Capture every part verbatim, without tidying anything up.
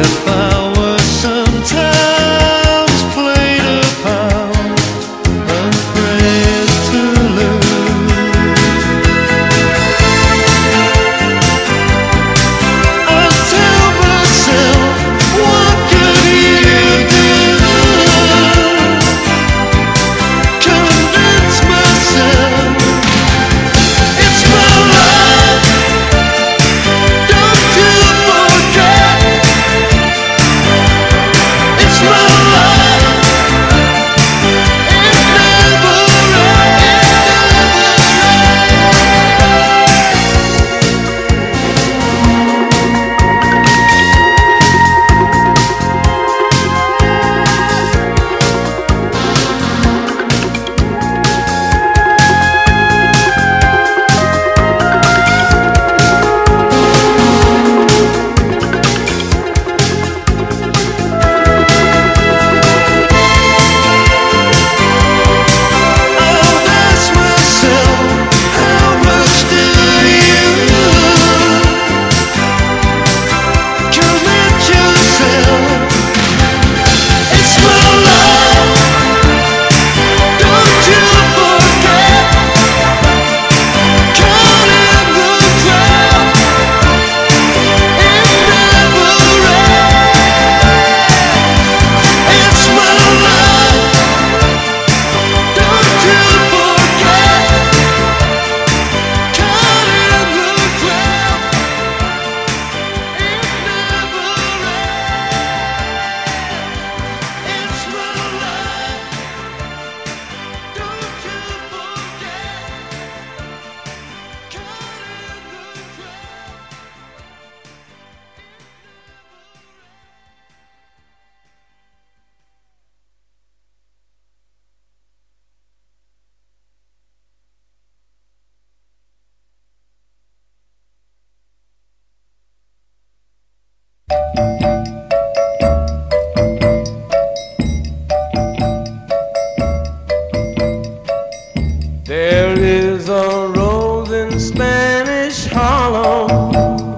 There is a rose in Spanish Harlem,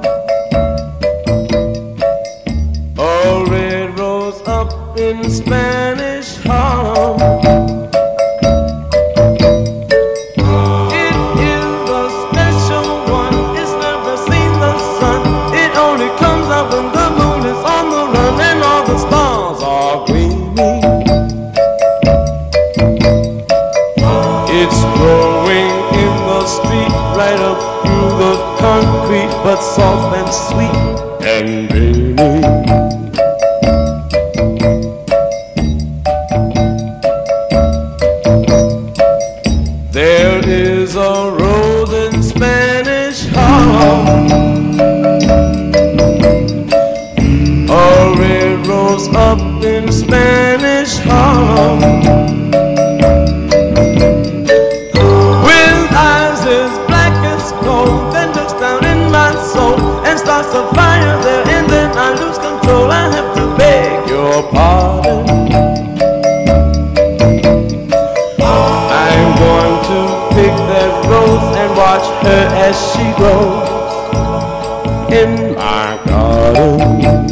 a red rose up in Spanish Harlem. It is a special one, it's never seen the sun. It only comes out when the moon is on the run and all the stars are gleaming. It's growing in the street right up through the concrete, but soft and sweet and dreamy. There is a rose in Spanish Harlem, a red rose up in Spanish Harlem. Starts a fire there and then I lose control. I have to beg your pardon. I'm going to pick that rose and watch her as she grows in my garden.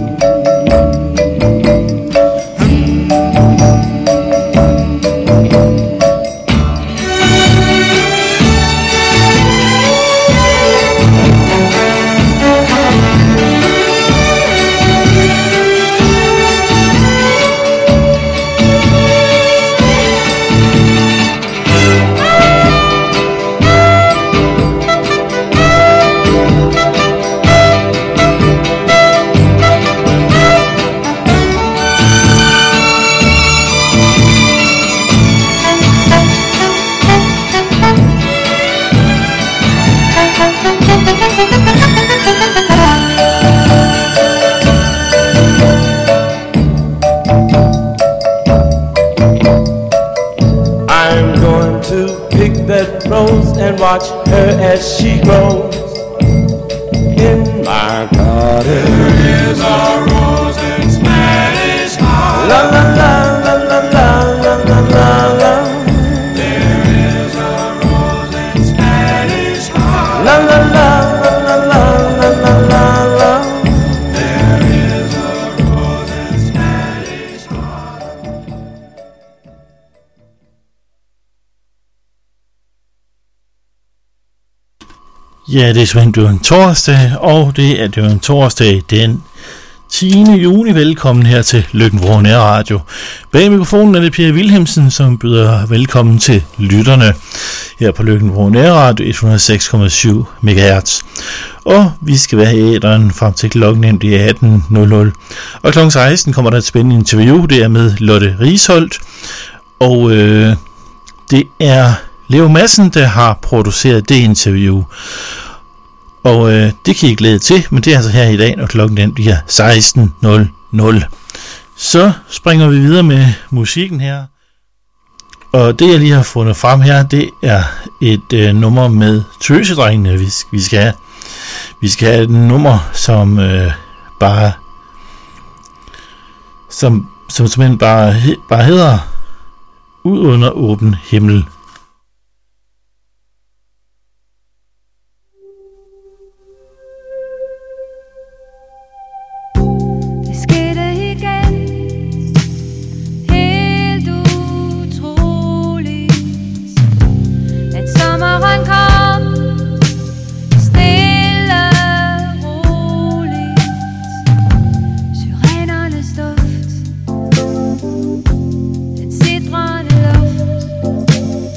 I'm going to pick that rose and watch her as she grows in my garden. There is a rose in Spanish Harlem. La la la la la la la la la. There is a rose in Spanish Harlem. La la la la la la la la la. There is a rose Ja, det er simpelthen jo en torsdag, og det er jo en torsdag den tiende juni. Velkommen her til Løkken-Vrå Nærradio. Bag mikrofonen er det Per Wilhelmsen, som byder velkommen til lytterne her på Løkken-Vrå Nærradio et hundrede og seks komma syv megahertz. Og vi skal være i æteren frem til klokken atten nul nul. Og klokken seksten kommer der et spændende interview, det er med Lotte Risholt. Og øh, det er Leo Madsen, der har produceret det interview. Og øh, det kan I glæde til, men det er altså her i dag, når klokken den bliver seksten nul nul. Så springer vi videre med musikken her. Og det jeg lige har fundet frem her, det er et øh, nummer med Tøsedrengene, vi, vi skal have. Vi skal have et nummer, som øh, bare, som, som simpelthen bare, bare hedder Ud under åben himmel. Sidrende luft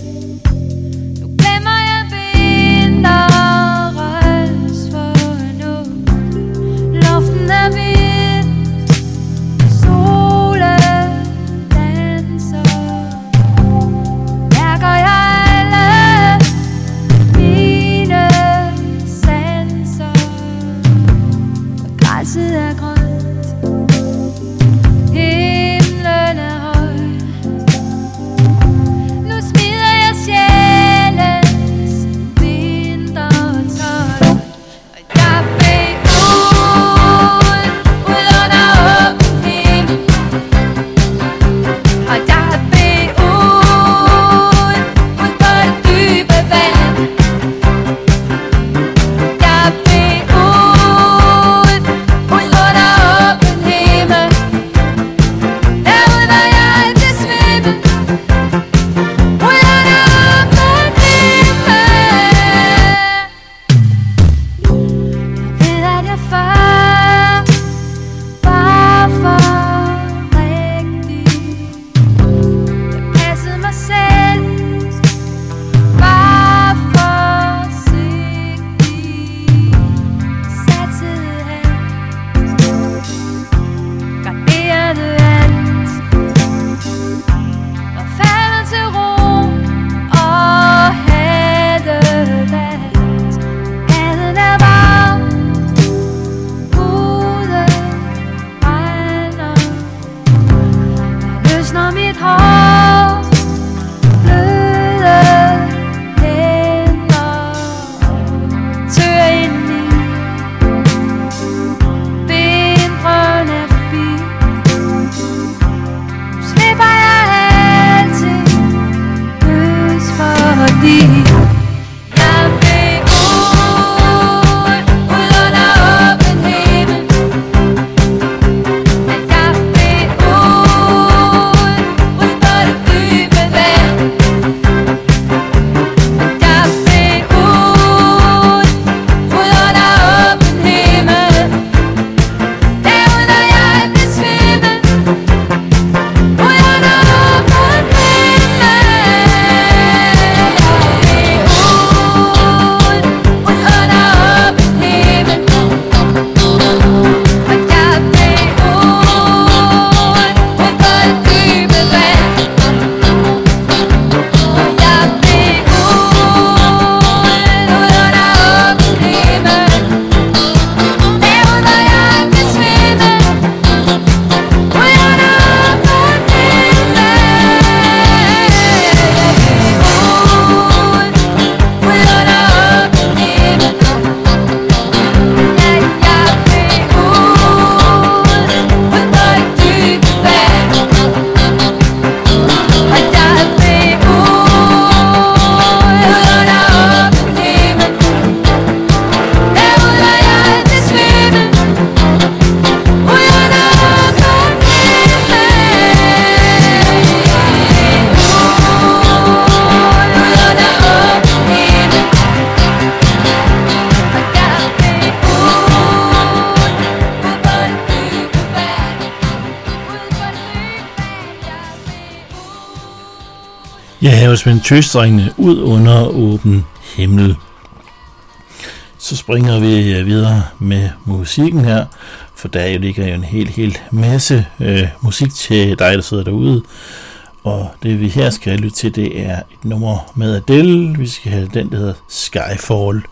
Ja, her var simpelthen Tøsdrengene ud under åben himmel. Så springer vi videre med musikken her, for der ligger jo en hel, hel masse øh, musik til dig, der sidder derude. Og det vi her skal lytte til, det er et nummer med Adele. Vi skal have den, der hedder Skyfall.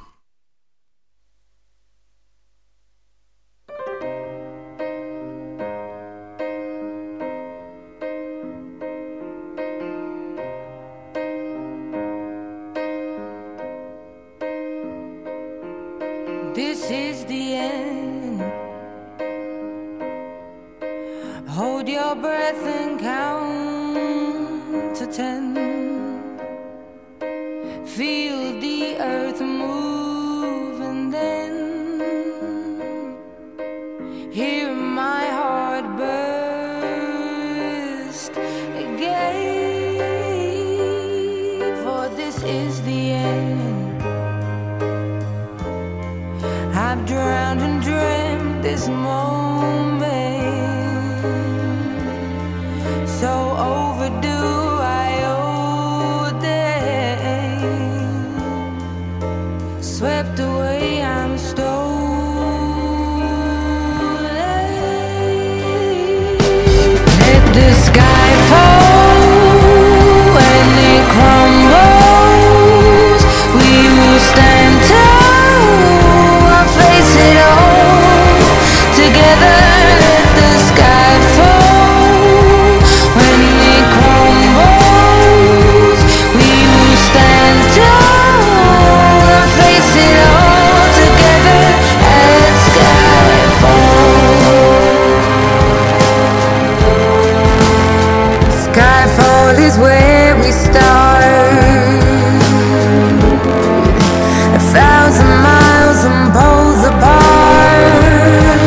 This is the end. Hold your breath and count to ten. Feel the earth move and then hear my heart burst again. For this is the end. I've drowned and dreamt this moment, so overdue I owe them. Swept away, I'm stolen. Let the sky fall when it crumbles. We will stand tall. Face it all together. Let the sky fall when it crumbles. We will stand tall and face it all together. Let sky fall. Skyfall is where we start. A thousand miles and poles apart,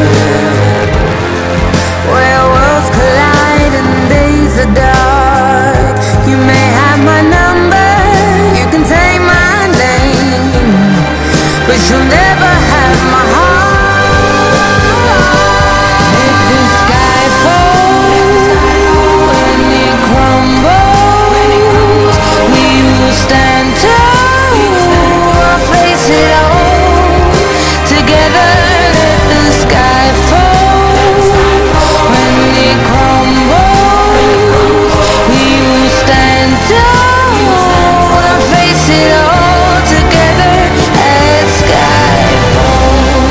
where worlds collide and days are dark. You may have my number, you can take my name, but you'll never have my heart. Let the sky fall when it crumbles. We will stand tall, face it all together. Let the sky fall when it crumbles. We will stand tall and face it all together. Let sky fall.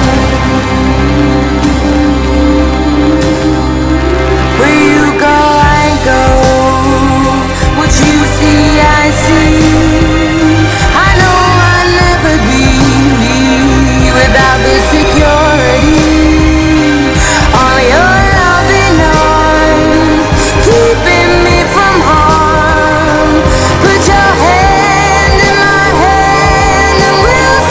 Where you go, I go. What you see, I see. I know I'll never be without the security. All your loving arms keeping me from harm. Put your hand in my hand and we'll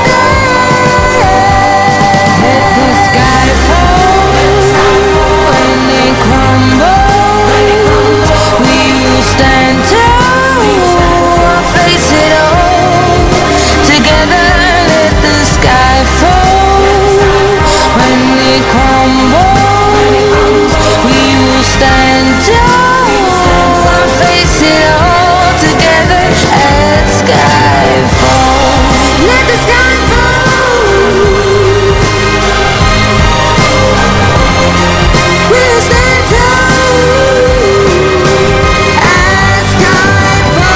stand. Let the sky fall when it crumbles. We will stand tall, face it all together. Let the sky fall when it crumbles. We will stand tall and face it all together. Let sky fall. Let the sky fall. We'll stand tall as sky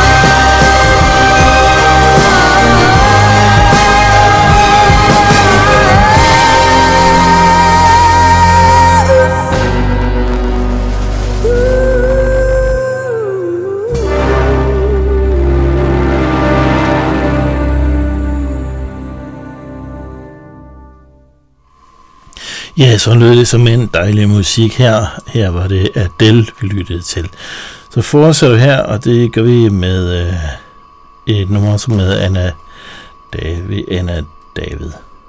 Ja, så lød det som en dejlig musik her. Her var det Adele, vi lyttede til. Så fortsætter vi her, og det gør vi med øh, et nummer som med Anna David. Anna David.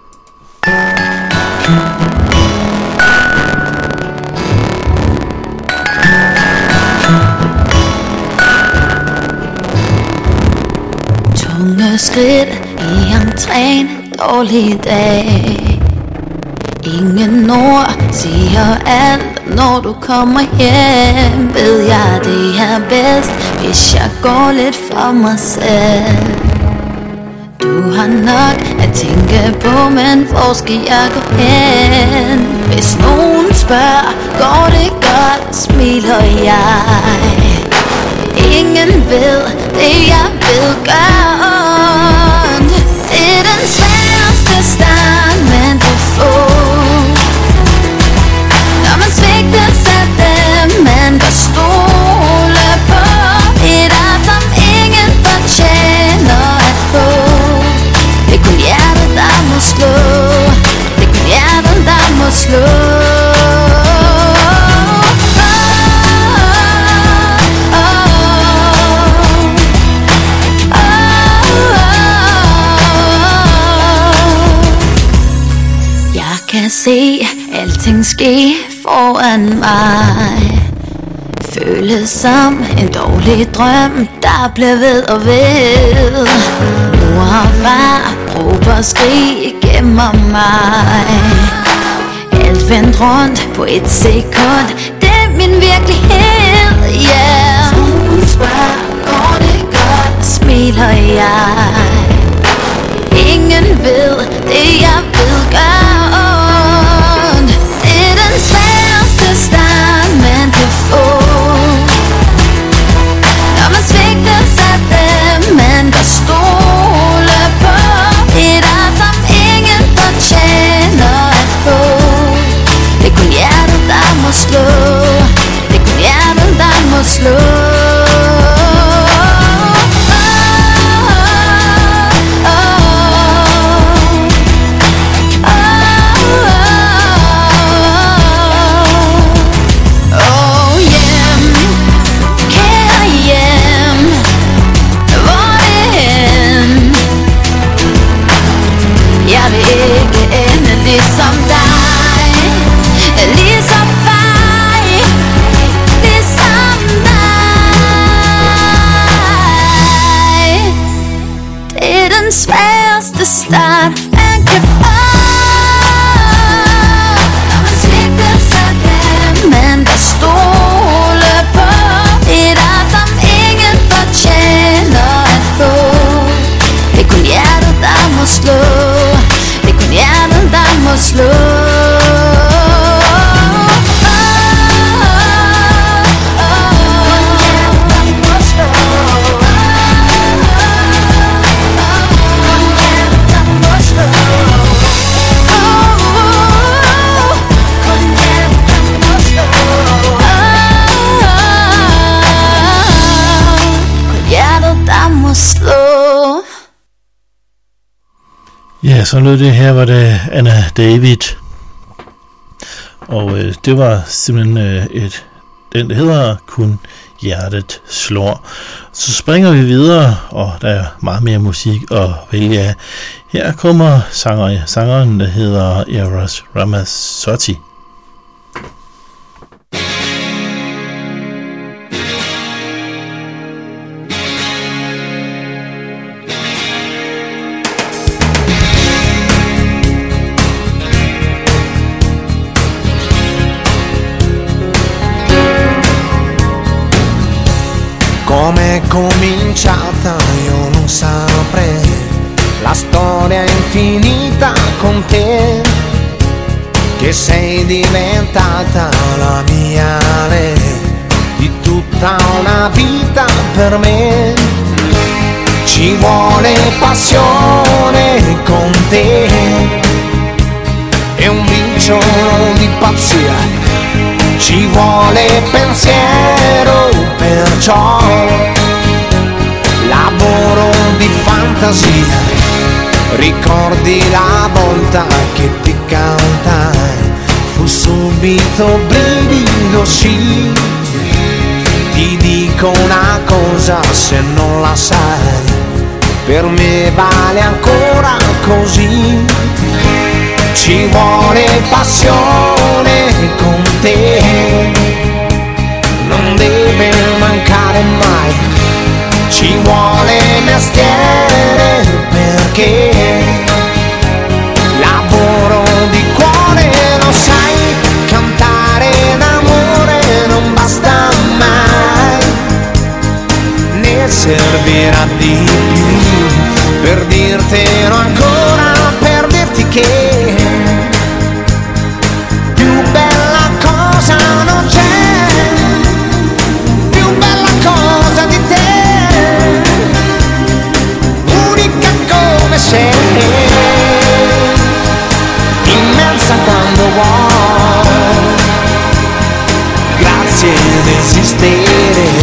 Tunge skridt i entréen, dårlig dag. Ingen ord siger alt, når du kommer hjem. Ved jeg det er bedst, hvis jeg går lidt for mig selv. Du har nok at tænke på, men hvor skal jeg gå hen? Hvis nogen spørger, går det godt, smiler jeg. Ingen ved det, jeg ved godt. Det er den sværeste start, man kan få, når man svigtes af dem, man kan stole på. Et ar, som ingen fortjener at få. Det er kun hjertet, der må slå. Det er kun hjertet, der må slå. Jeg se alting ske foran mig. Føles som en dårlig drøm, der bliver ved og ved. Mor og far råber skrig gemmer mig. Alt vendt rundt på et sekund, det er min virkelighed, yeah. Solen spørger, går det godt, smiler jeg. Ingen ved det, jeg ved godt. Det er den sværeste start, man kan få, når man svigtes af dem, man kan stole på. Et ar, som ingen fortjener at få. Det er kun hjertet, der må slå. Det er kun hjertet, der må slå. Jeg vil ikke ende ligesom dig, ligesom dig, ligesom dig. Det er den sværeste start, man kan få, når man svigtes af dem, man kan stole på. Et ar, som ingen fortjener at få. Det er kun hjertet, der må slå. Det er kun hjertet, der må slå. Ja, så lød det her, var det Anna David. Og øh, det var simpelthen øh, et, den der hedder Kun Hjertet Slår. Så springer vi videre, og der er meget mere musik at vælge af. Her kommer sanger, sangeren, der hedder Eros Ramazzotti. Com'è cominciata io non saprei, la storia è infinita con te, che sei diventata la mia re, di tutta una vita per me. Ci vuole passione con te, è un briciolo di pazzia. Ci vuole pensiero, perciò lavoro di fantasia. Ricordi la volta che ti cantai, fu subito brivido, sì. Ti dico una cosa se non la sai, per me vale ancora così. Ci vuole passione con te, non deve mancare mai. Ci vuole mestiere perché lavoro di cuore, lo sai, cantare d'amore desistere.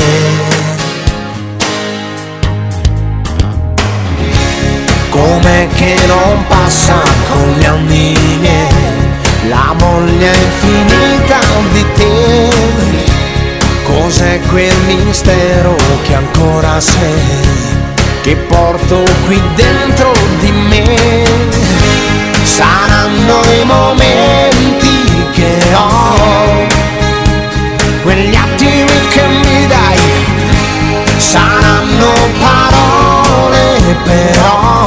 Com'è che non passa con gli anni miei la voglia infinita di te? Cos'è quel mistero che ancora sei, che porto qui dentro di me? Saranno i momenti che ho, quegli attimi che mi dai, saranno parole però,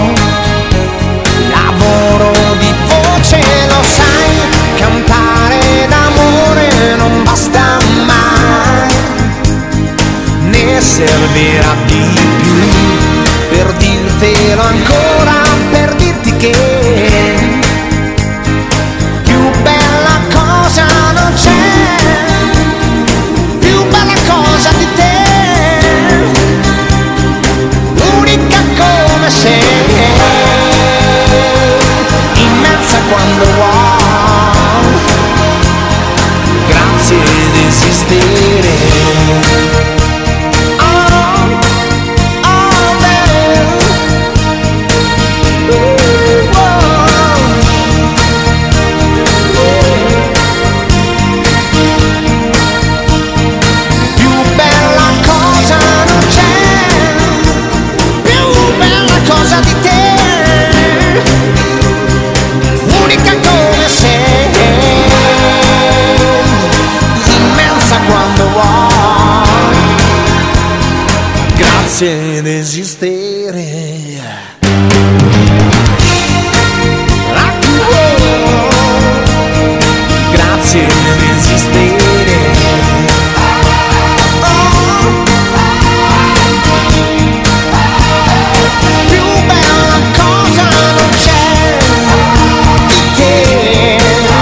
lavoro di voce, lo sai, cantare d'amore non basta mai, ne servirà di più per dirtelo ancora, per dirti che più bella cosa non c'è, più bella cosa di te, unica come sei, immensa quando vuoi, grazie di esistere. Grazie di esistere. Grazie di esistere. Più bella cosa non c'è di te.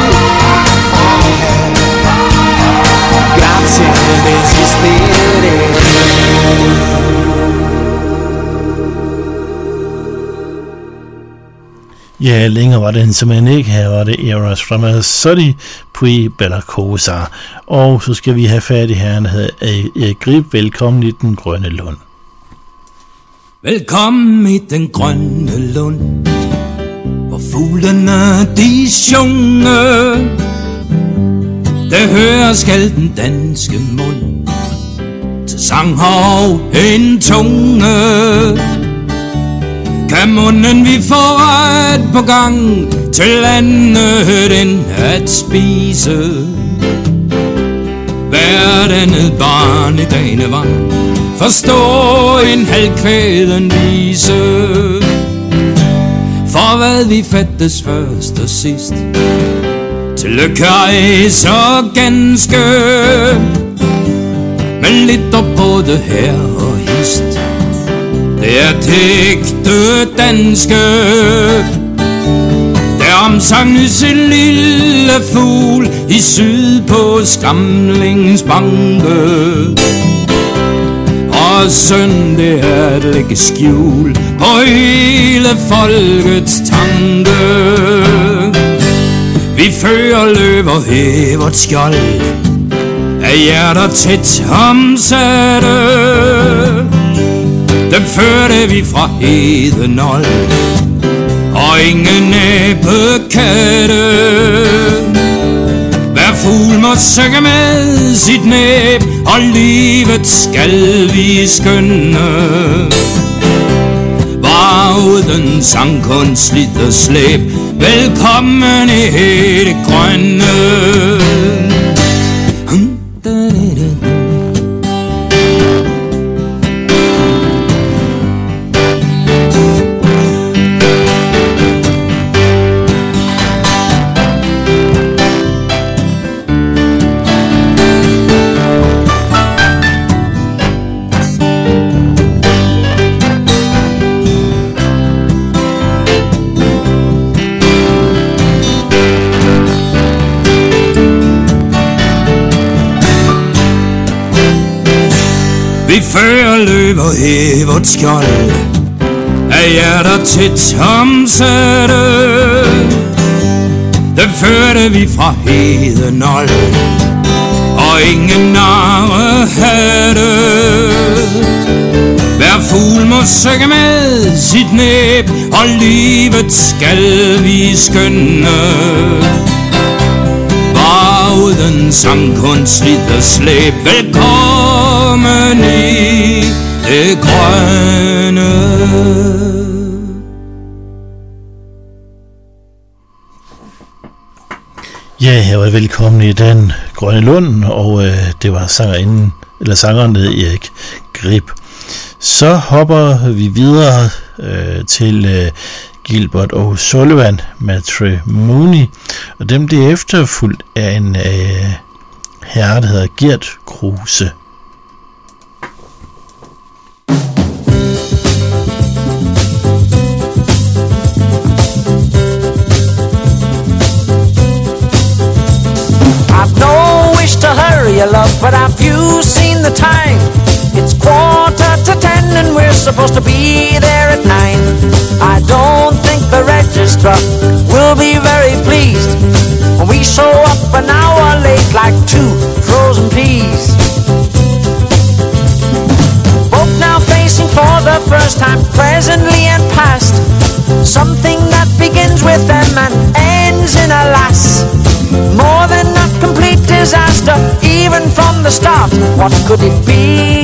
Grazie di esistere. Ja, længere var den simpelthen ikke. Her var det Eros Ramazzotti, Pui Bella Cosa. Og så skal vi have fat i herren, der hedder Erik Grib. Velkommen i den grønne lund. Velkommen i den grønne lund, hvor fuglene de synger. Der hører skal den danske mund til sang og en tunge. Kan munden vi får ret på gang til andet end at spise. Verden et barn i dagene vand, forstå en halvkvæden vise. For hvad vi fattes først og sidst, til lykke ej så ganske, men lidt op både her og hist. Det er ægte danske, der omsanges en lille fugl i syd på Skamlingens banke. Og synd det er at lægge skjul på hele folkets tanke. Vi fører løb og hæver et skjold af hjerter tæt omsatte. Dem førte vi fra Hedenol og ingen æbekatte. Hver fugl må synge med sit næb, og livet skal vi skønne. Var uden sangkunst slidt og slæb, velkommen i det grønne. Vi fører løb og hæver et skjold af hjerter tæt omsatte. Dem førte vi fra Hedenol og og ingen narrehatte. Hver fugl må synge med sit næb, og livet skal vi skønne. Bare uden sangkunst, slidt og slæb. Velkommen i det grønne. Ja, her var velkommen i den grønne lund, og øh, det var sangerinden, eller sangeren Erik Grip. Så hopper vi videre øh, til øh, Gilbert O'Sullivan, Matrimony, og dem det er efterfulgt af en øh, herre, der hedder Gert Kruse. I've no wish to hurry you, love, but have you seen the time? It's quarter to ten and we're supposed to be there at nine. I don't think the registrar will be very pleased when we show up an hour late like two frozen peas. Both now facing for the first time, presently and past, something that begins with them and ends in a lass. More than a complete disaster, even from the start. What could it be?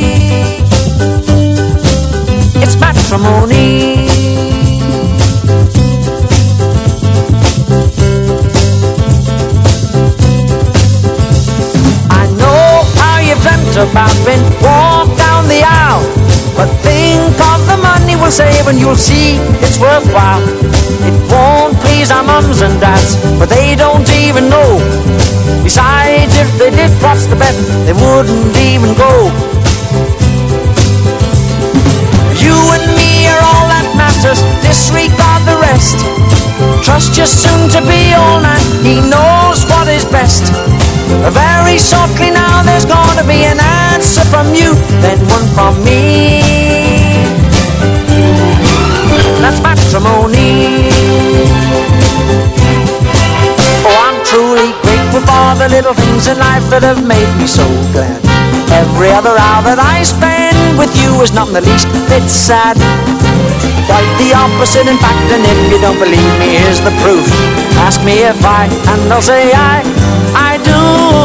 It's matrimony. I know how you've dreamt about when walk down the aisle, but think of the money we'll save and you'll see it's worthwhile. It won't please our mums and dads, but they don't even know. Besides, if they did, what's the bet? They wouldn't even go. You and me are all that matters, disregard the rest. Trust your soon-to-be old man, he knows what is best. Very shortly now there's gonna be an answer from you, then one from me. That's matrimony. Oh, I'm truly grateful for the little things in life that have made me so glad. Every other hour that I spend with you is not in the least bit sad. Quite the opposite, in fact, and if you don't believe me, here's the proof. Ask me if I, and I'll say I, I do.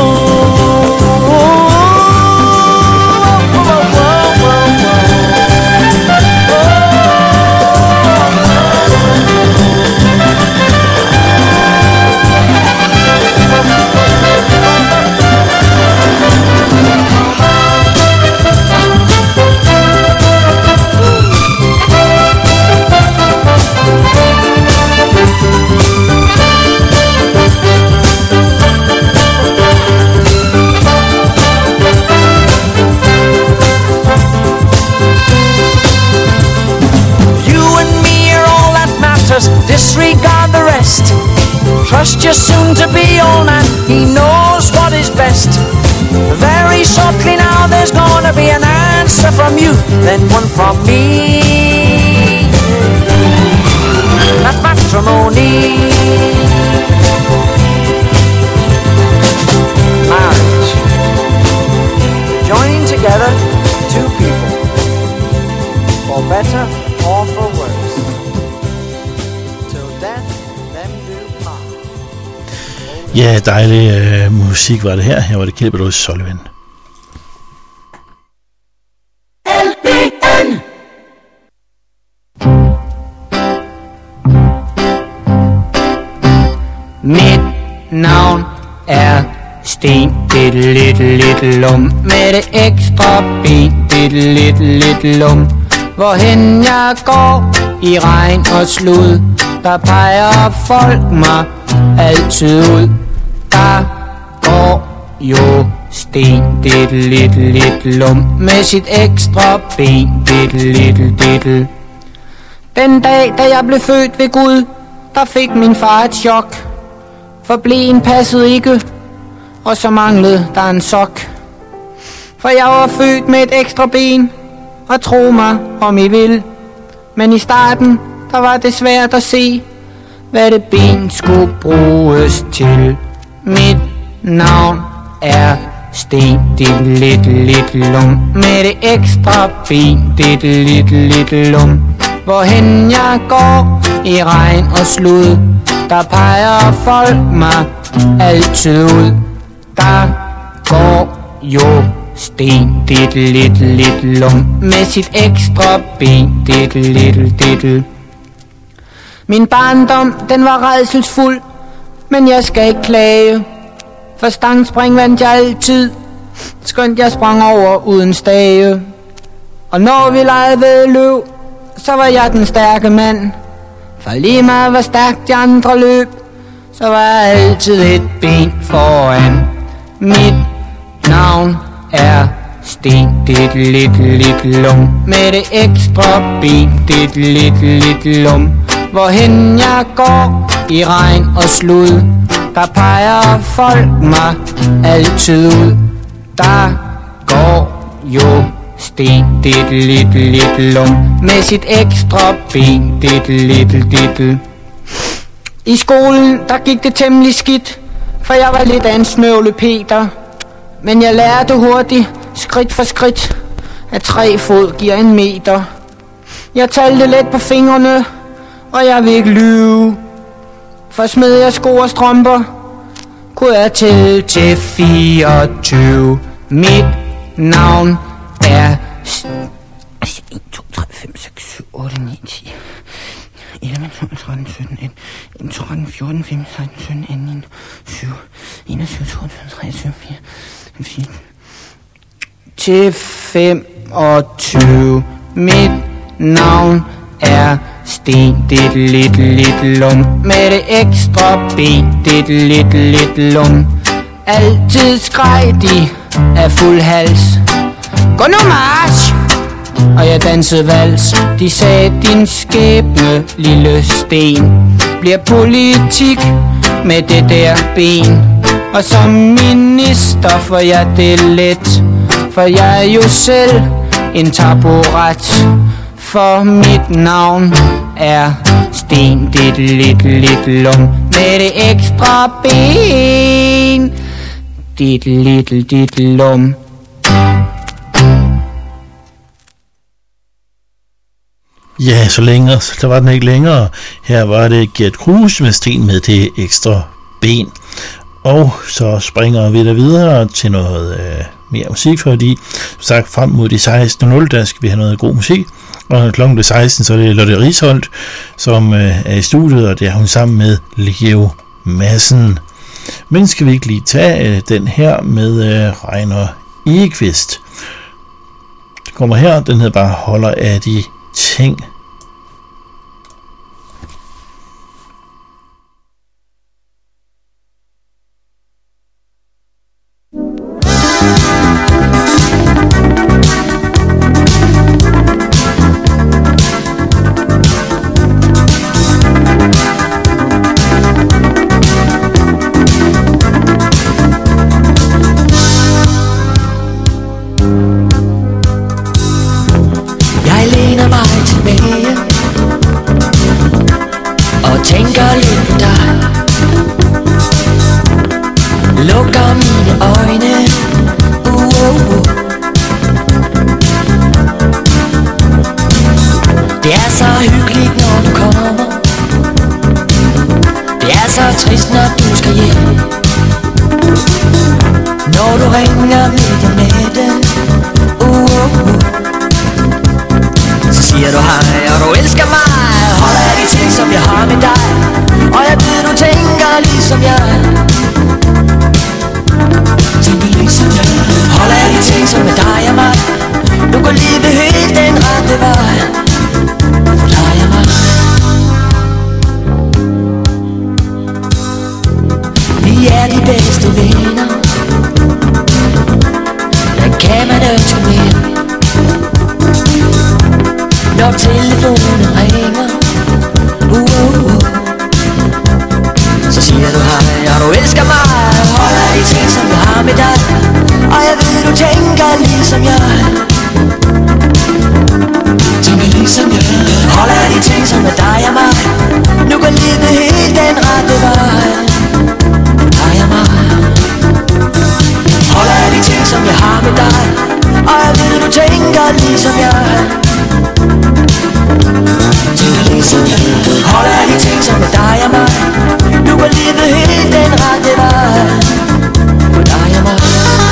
Disregard the rest. Trust your soon-to-be old man, he knows what is best. Very shortly now there's gonna be an answer from you, then one from me. That's matrimony. Marriage. Joining together two people, for better or for worse. Ja, dejlig øh, musik var det her. Her var det Gilbert O'Sullivan. L B N Mit navn er Sten, bitte lidt lidt lum, med det ekstra ben, bitte lidt lidt lum. Hvorhen jeg går i regn og slud, der peger folk mig altid ud. Der går jo Sten, ditte lidt lidt lum, med sit ekstra ben, ditte lidt ditte. Den dag da jeg blev født ved Gud, der fik min far et chok, for bleen passede ikke, og så manglede der en sok. For jeg var født med et ekstra ben, og tro mig om I vil, men i starten der var det svært at se, hvad det ben skulle bruges til. Mit navn er sten, dit lidt, lidt lum. Med det ekstra ben, dit lidt, lidt lum. Hvorhen jeg går i regn og slud, der peger folk mig altid ud. Der går jo sten, dit lidt, lidt lum. Med sit ekstra ben, dit lidt, dit. Min barndom, den var rædselsfuld, men jeg skal ikke klage. For stangspring vandt jeg altid, skønt jeg sprang over uden stage. Og når vi legede ved løb, så var jeg den stærke mand. For lige meget hvor stærkt de andre løb, så var jeg altid et ben foran. Mit navn er Sten, dit lidt, lidt lum. Med det ekstra ben, dit lidt, lidt lum. Hvorhen jeg går i regn og slud, der peger folk mig altid ud. Der går jo Sten, dit lidt, lidt lum. Med sit ekstra ben, dit lidt, dit. I skolen, der gik det temmelig skidt, for jeg var lidt af en snøvle Peter. Men jeg lærte hurtigt, skridt for skridt, at tre fod giver en meter. Jeg talte let på fingrene, og jeg vil ikke lyve. For smed jeg sko og strømper, kunne jeg tælle til fireogtyve. Mit navn er en, to, tre, fem, seks, syv, otte, ni, ti, elleve, tolv, tretten, sytten, atten, tretten, fjorten, femten, seksten, sytten, atten, syv, enogtyve, toogtyve, treogtyve, fireogtyve, til femogtyve. Mit navn er Sten, dit lidt, lidt lum. Med det ekstra ben, dit lidt, lidt lum. Altid skreg de af fuld hals, gå nu march! Og jeg dansede vals. De sagde, din skæbne, lille sten, bliver politik med det der ben. Og som minister får jeg det let, for jeg er jo selv en taburet. For mit navn er Sten, dit lidt, lidt lum. Med det ekstra ben, dit lidt, dit lum. Ja, så længere, der var den ikke længere. Her var det Gert Kruse med Sten med det ekstra ben. Og så springer vi der videre til noget øh, mere musik, fordi som sagt frem mod de seksten nul, der skal vi have noget god musik. Og klokken det seksten, så er det Lotte Risholdt, som øh, er i studiet, og det er hun sammen med Leo Madsen. Men skal vi ikke lige tage øh, den her med øh, Reiner Egeqvist. Det kommer her, den hedder bare Holder af de ting. Så siger du hej, og du elsker ligesom jeg. Tænker ligesom jeg. Holder af de ting som er dig og mig. Nu går livet helt den rette vej. For dig og mig.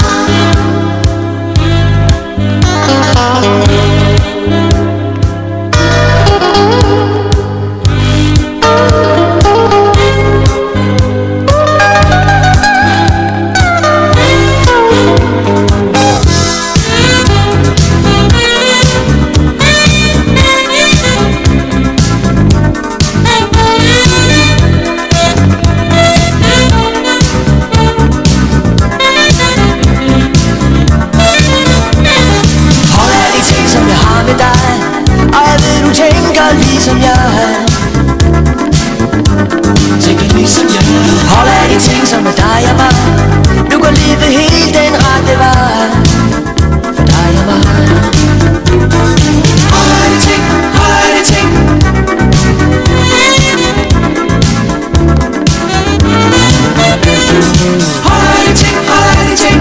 Ligesom jeg. Tænker ligesom jeg. Holder af de ting som er dig og mig. Nu går livet helt den rette vej. For dig og mig. Holder af de ting, holder af de ting. Holder af de ting, holder af de ting.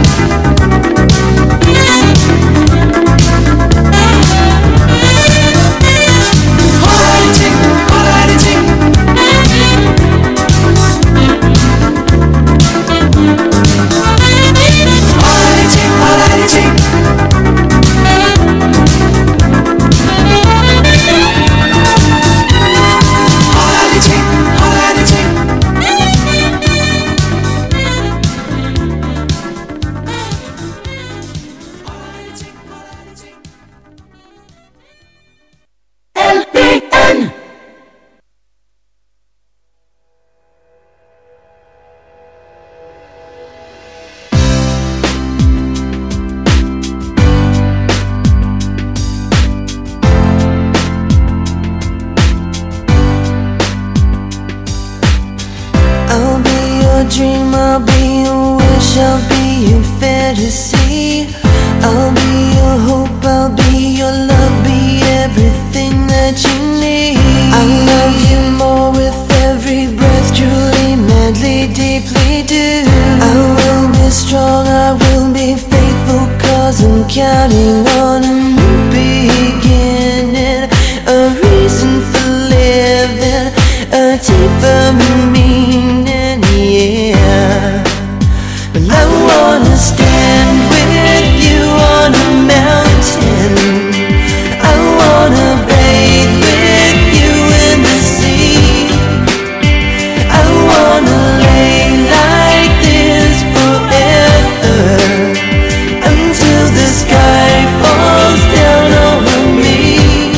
Dream, I'll be your wish, I'll be your fantasy. I'll be your hope, I'll be your love, be everything that you need. I love you more with every breath, truly, madly, deeply do. I will be strong, I will be faithful, cause I'm counting on a new beginning. A reason for living, a deeper meaning. Yeah, but I wanna stand with you on a mountain. I wanna bathe with you in the sea. I wanna lay like this forever until the sky falls down over me.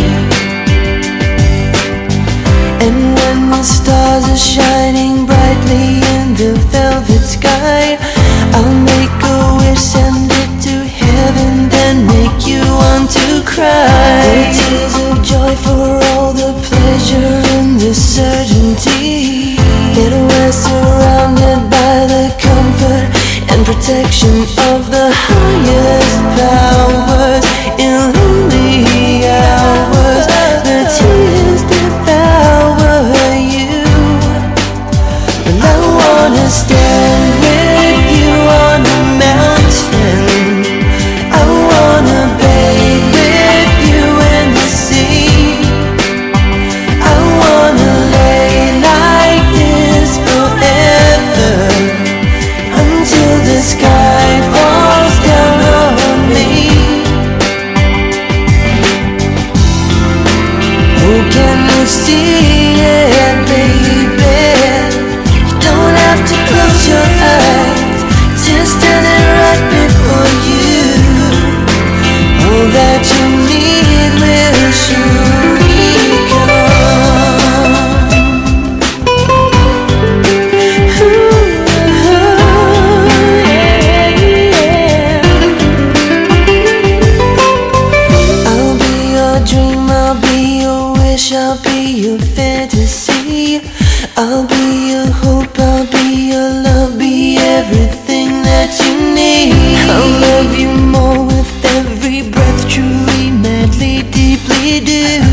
And when the stars are shining brightly the velvet sky, I'll make a wish, send it to heaven, then make you want to cry. The tears of joy for all the pleasure and the certainty that we're surrounded by the comfort and protection of the highest powers. In lonely hours, the tears devour you. I wanna stand with you on a mountain. I wanna bathe with you in the sea. I wanna lay like this forever until the sky falls down on me. Oh, can you see it, baby? Don't have to close your eyes, just standing right before you. All that you need will surely come. Ooh, yeah, yeah. I'll be your dream, I'll be your wish, I'll be your fantasy. I'll be your hope, I'll be your love, be everything that you need. I'll love you more with every breath, truly, madly, deeply do.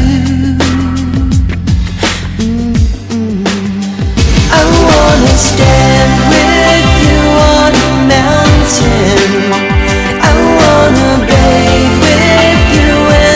Mm-mm. I wanna stand with you on a mountain. I wanna bathe with you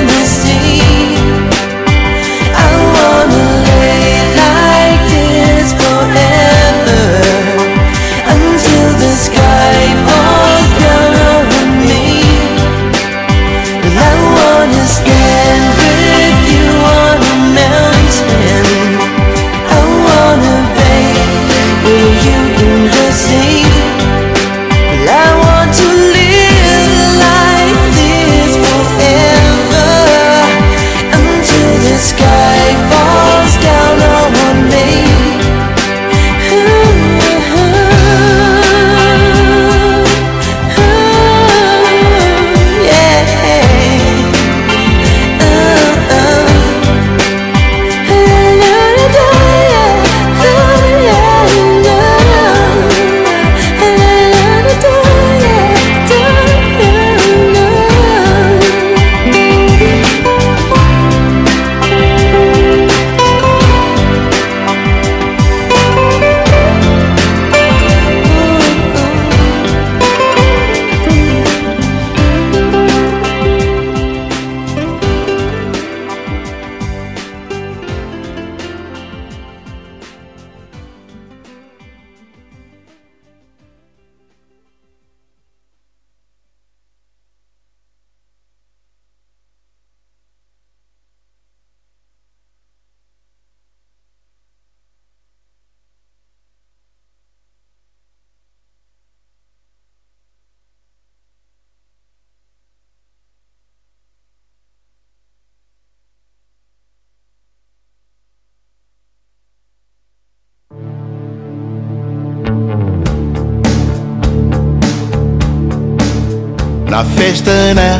når festen er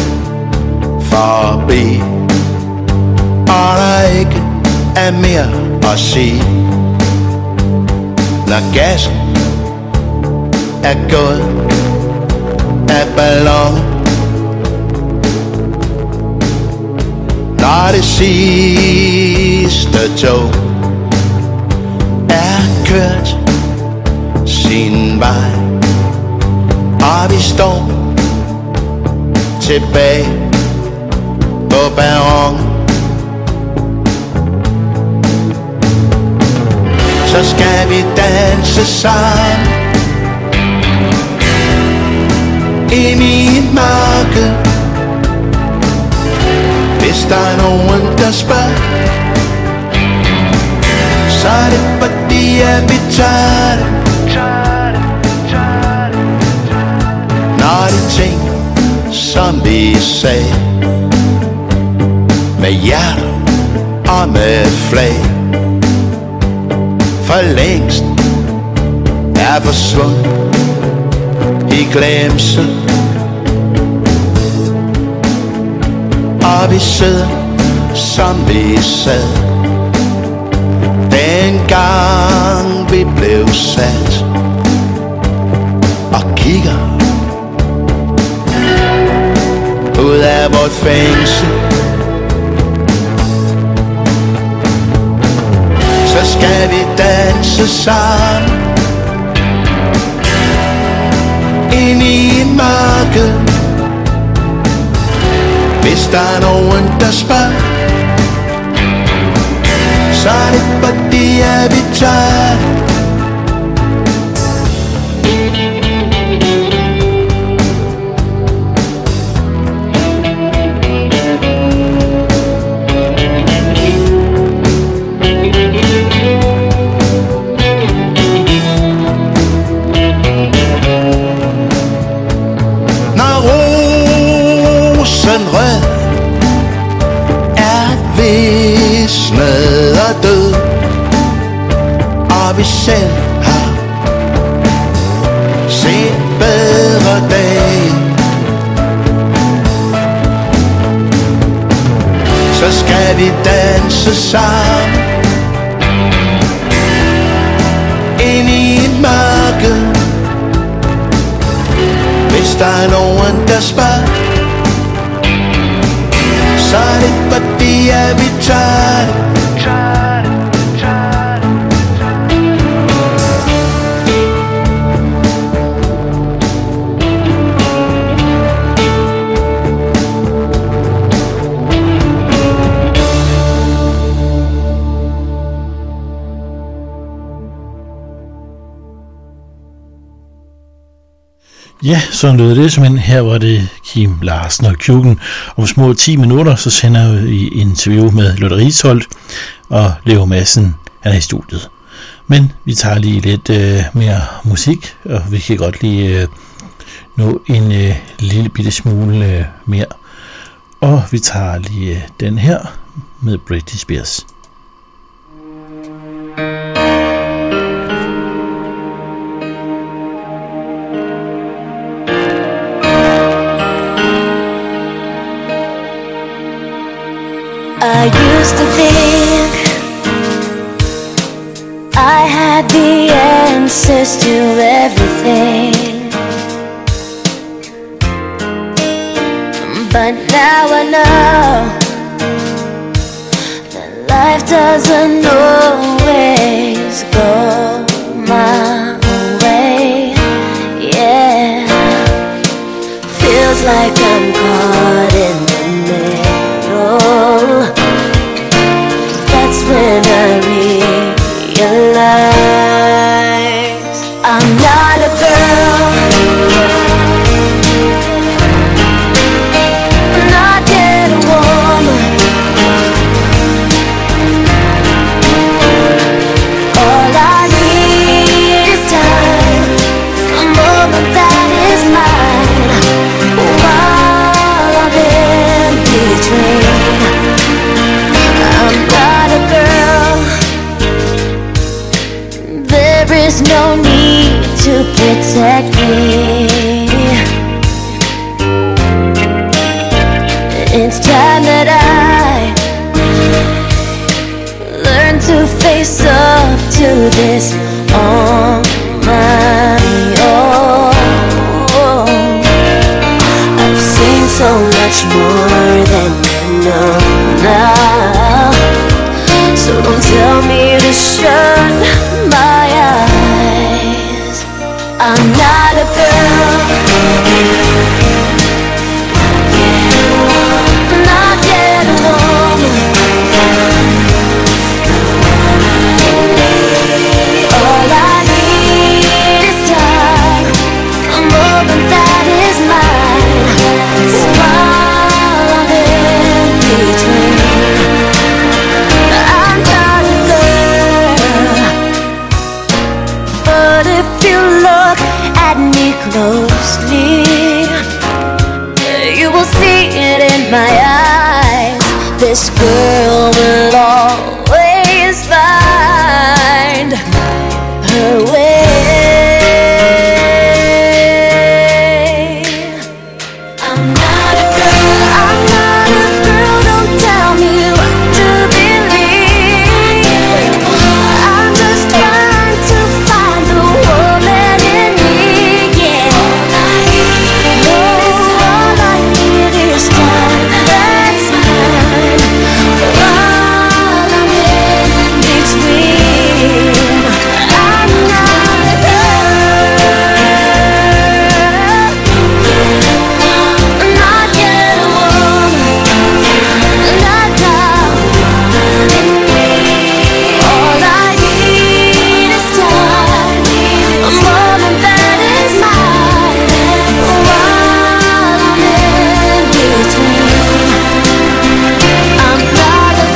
forbi, og der ikke er mere at sige. Når gassen er gået af ballonen, når det sidste tog er kørt sin vej, og vi står tilbage på perronen, så skal vi danse sammen ind i et mørke. Hvis der er nogen, der spørger, så er det fordi, at vi tager det. Når de ting, som vi sagde, med hjerter og med flag, for længst er forsvundet i glemsel. Og vi sidder, som vi sad, dengang vi blev sat, og kigger ud af vort fængsel. Så skal vi danse sammen ind i et mørke. Hvis der er nogen, der spørger, så er det fordi, at vi tager det. Rød er visnet og død, og vi selv har set bedre dage, så skal vi danse sammen ind i et mørke. Hvis der er nogen, der spørger, så er det fordi, at vi tager det. Ja, sådan lød det simpelthen. Her var det Kim Larsen og Kjukken. Om små ti minutter, så sender vi i interview med Lotte Risholt, og Leo Madsen, han er i studiet. Men vi tager lige lidt øh, mere musik, og vi kan godt lige øh, nå en øh, lille bitte smule øh, mere. Og vi tager lige øh, den her med Britney Spears. I used to think I had the answers to everything, but now I know that life doesn't always go my way. Yeah, feels like I'm caught in the middle. That's when I realize I'm not a girl, not yet a woman. All I need is time, a moment that is mine, while I'm in between. I'm not a girl, there is no need to protect me. this on my own. I've seen so much more than you know now, so don't tell me to shut my eyes. I'm not a girl, not yet a woman. All I need is time, a moment that is mine. So while I'm in between, I'm not a girl. But if you look at me closely, you will see it in my eyes. This girl will always find her way. I'm not a girl, I'm not a girl, don't tell me what to believe. I'm just trying to find the woman in me, yeah. No, all I need is time, that's mine. While I'm in between, I'm not a girl, not yet a woman, not now. All I need is time, a moment that is mine. While I'm in between, I'm not a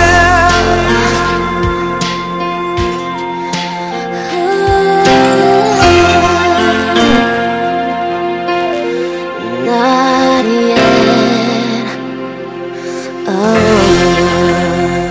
girl, not yet a woman.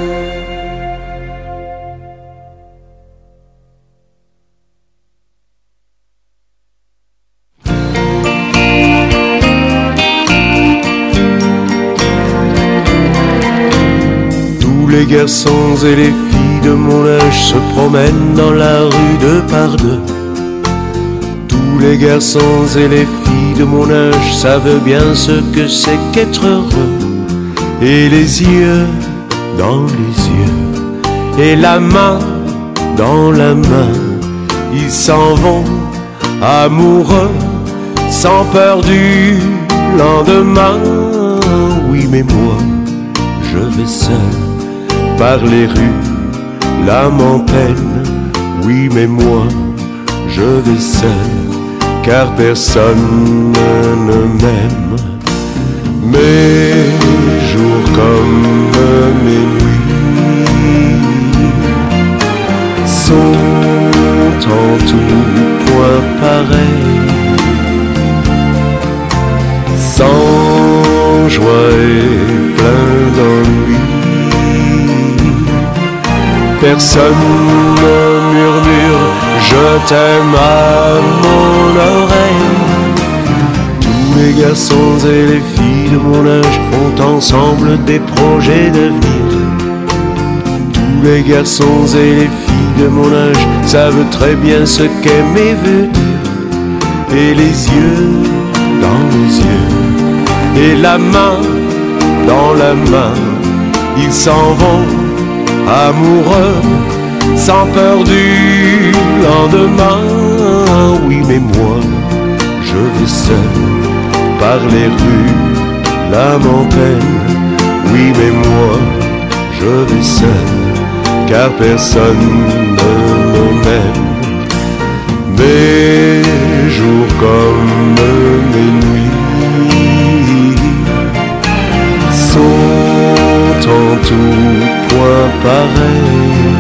Tous les garçons et les filles de mon âge se promènent dans la rue deux par deux. Tous les garçons et les filles de mon âge savent bien ce que c'est qu'être heureux. Et les yeux dans les yeux, et la main dans la main, ils s'en vont amoureux, sans peur du lendemain. Oui, mais moi, je vais seul par les rues, l'âme en peine. Oui, mais moi, je vais seul, car personne ne m'aime. Mes jours comme mes nuits sont en tout point pareils, sans joie et plein d'ennuis. Personne ne murmure je t'aime à mon oreille. Tous les garçons et les filles de mon âge font ensemble des projets d'avenir. Tous les garçons et les filles de mon âge savent très bien ce qu'aimer veut dire. Et les yeux dans les yeux, et la main dans la main, ils s'en vont amoureux, sans peur du lendemain. Oui, mais moi, je vais seul par les rues, l'âme en peine. Oui, mais moi, je vais seul, car personne ne m'aime. Mes jours comme mes nuits sont en tout point pareils,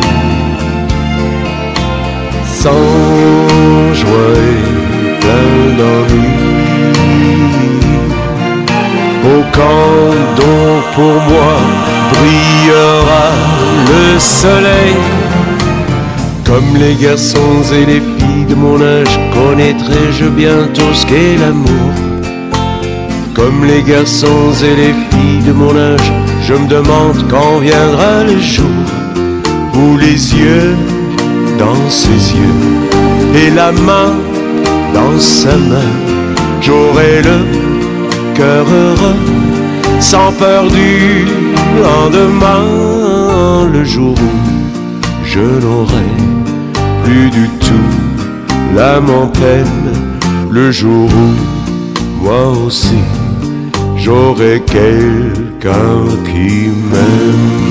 sans joie et plein d'ennuis. Au camp donc pour moi brillera le soleil. Comme les garçons et les filles de mon âge, connaîtrai-je bientôt ce qu'est l'amour. Comme les garçons et les filles de mon âge, je me demande quand viendra le jour où les yeux dans ses yeux et la main dans sa main. J'aurai le cœur heureux, sans peur du lendemain, le jour où je n'aurai plus du tout l'âme en peine, le jour où moi aussi j'aurai quelqu'un qui m'aime.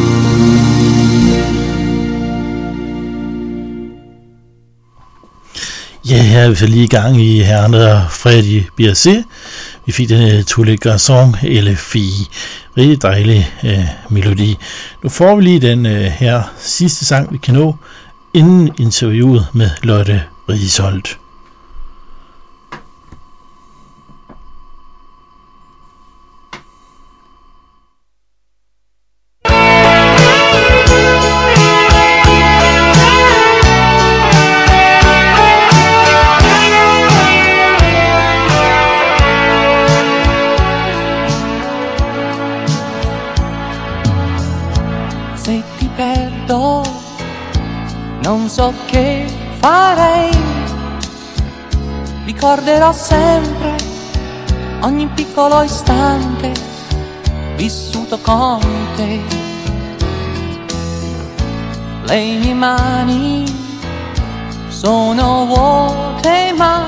Ja, her er vi så lige i gang i herren og Freddy Bjerse. Vi fik den uh, Tulle Garçon eller Fie. Rigtig dejlig uh, melodi. Nu får vi lige den uh, her sidste sang, vi kan nå, inden interviewet med Lotte Risholt. Non so che farei, ricorderò sempre ogni piccolo istante vissuto con te. Le mie mani sono vuote ma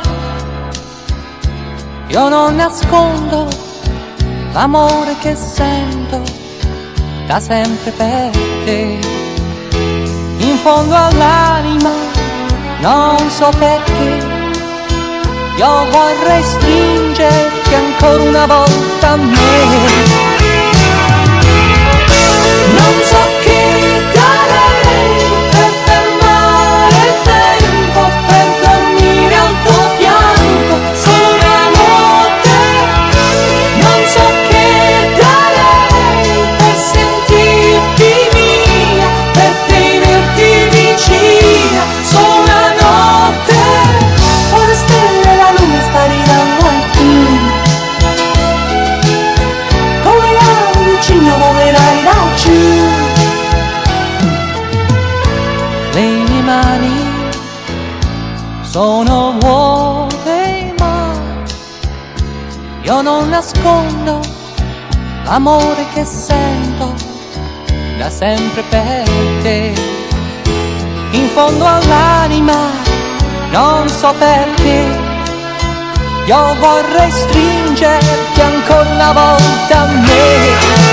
io non nascondo l'amore che sento da sempre per te. In fondo all'anima, non so perché, io vorrei stringerti ancora una volta a me. Non so che darei per fermare il tempo, per dormire al tuo fianco, solo una notte. Non so che darei per sentirti mia, per vicina, solo una notte, con le stelle e la luna spariranno qui, come l'aria vicino volerai laggiù. Le mie mani sono vuote ma io non nascondo l'amore che sento da sempre per te. In fondo all'anima, non so perché, io vorrei stringerti ancora una volta a me.